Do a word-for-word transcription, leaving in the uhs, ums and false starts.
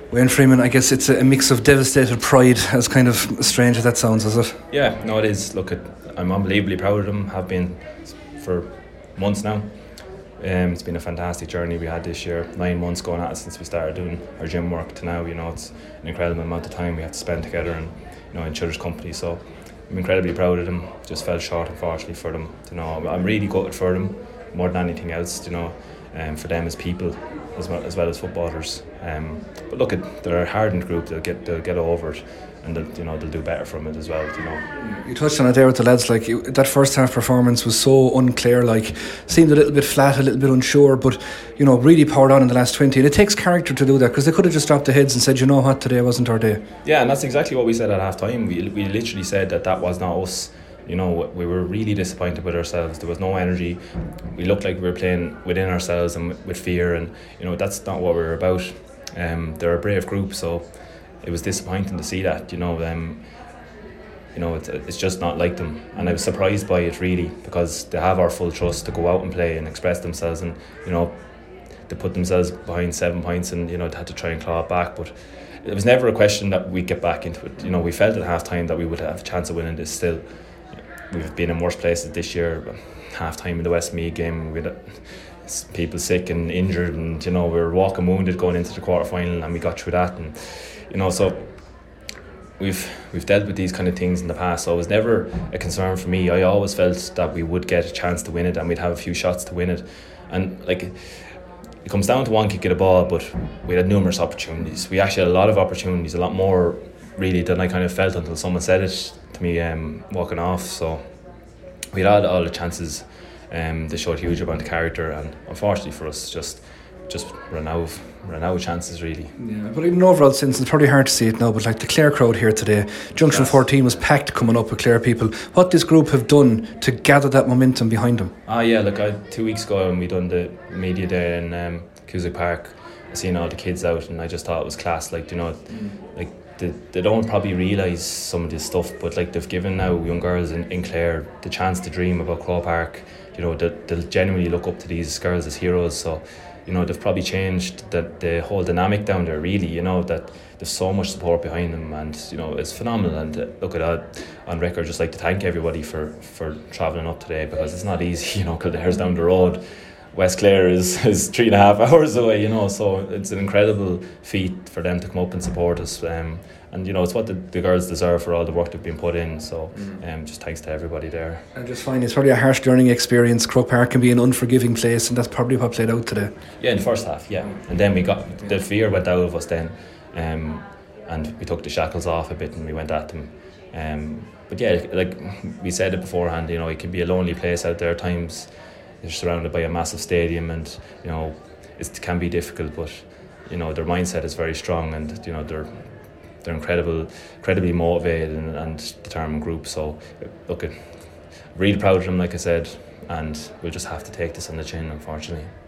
Wayne Freeman, I guess it's a mix of devastated pride, as kind of strange as that sounds, is it? Yeah, no, it is. Look, at, I'm unbelievably proud of them. Have been for months now. Um, it's been a fantastic journey we had this year. Nine months going at it since we started doing our gym work to now. You know, it's an incredible amount of time we have to spend together and, you know, in each other's company. So I'm incredibly proud of them. Just fell short, unfortunately, for them. You know, I'm really gutted for them more than anything else. You know, um, for them as people, as well as well as footballers. Um, but look, at they're a hardened group. They'll get they'll get over it, and they'll, you know, they'll do better from it as well. You know, you touched on it there with the lads. Like you, that first half performance was so unclear. Like seemed a little bit flat, a little bit unsure. But you know, really powered on in the last twenty. And it takes character to do that, because they could have just dropped the heads and said, you know what, today wasn't our day. Yeah, and that's exactly what we said at half time. We we literally said that that was not us. You know, we were really disappointed with ourselves. There was no energy. We looked like we were playing within ourselves and with fear, and you know, that's not what we were about. Um, they're a brave group, so it was disappointing to see that. You know, um, you know, it's it's just not like them, and I was surprised by it really, because they have our full trust to go out and play and express themselves, and you know, they put themselves behind seven points, and you know, they had to try and claw it back, but it was never a question that we'd get back into it. You know, we felt at half time that we would have a chance of winning this still. We've been in worse places this year. Half time in the Westmeath game, we had people sick and injured, and you know, we were walking wounded going into the quarter final, and we got through that. And you know, so we've we've dealt with these kind of things in the past, so it was never a concern for me. I always felt that we would get a chance to win it, and we'd have a few shots to win it. And like, it comes down to one kick of the ball, but we had numerous opportunities. We actually had a lot of opportunities, a lot more really than I kind of felt until someone said it to me um, walking off. So we had all the chances. Um, they showed huge amount of character, and unfortunately for us, just just ran out of ran out of chances really. Yeah, but in an overall sense, it's probably hard to see it now, but like the Clare crowd here today, Junction yes. fourteen was packed coming up with Clare people. What this group have done to gather that momentum behind them? Ah yeah, look, I, two weeks ago when we done the media day in um, Cusack Park, I seen all the kids out, and I just thought it was class. Like, you know, mm. like they, they don't probably realise some of this stuff, but like they've given now young girls in, in Clare the chance to dream about Croke Park. You know, they, they'll genuinely look up to these girls as heroes. So, you know, they've probably changed the, the whole dynamic down there really, you know, that there's so much support behind them, and you know, it's phenomenal. And uh, look at that on record, just like to thank everybody for, for travelling up today, because it's not easy, you know, Kildare's down the road. West Clare is, is three and a half hours away, you know, so it's an incredible feat for them to come up and support us. Um, and, you know, it's what the, the girls deserve for all the work they've been put in. So um, just thanks to everybody there. And just finally, it's probably a harsh learning experience. Croke Park can be an unforgiving place, and that's probably what played out today. Yeah, in the first half, yeah. And then we got, the fear went out of us then. Um, and we took the shackles off a bit and we went at them. Um, but yeah, like we said it beforehand, you know, it can be a lonely place out there at times. They're surrounded by a massive stadium, and you know, it can be difficult, but you know, their mindset is very strong, and you know, they're they're incredible, incredibly motivated and, and determined group. So look, at really proud of them, like I said, and we'll just have to take this on the chin, unfortunately.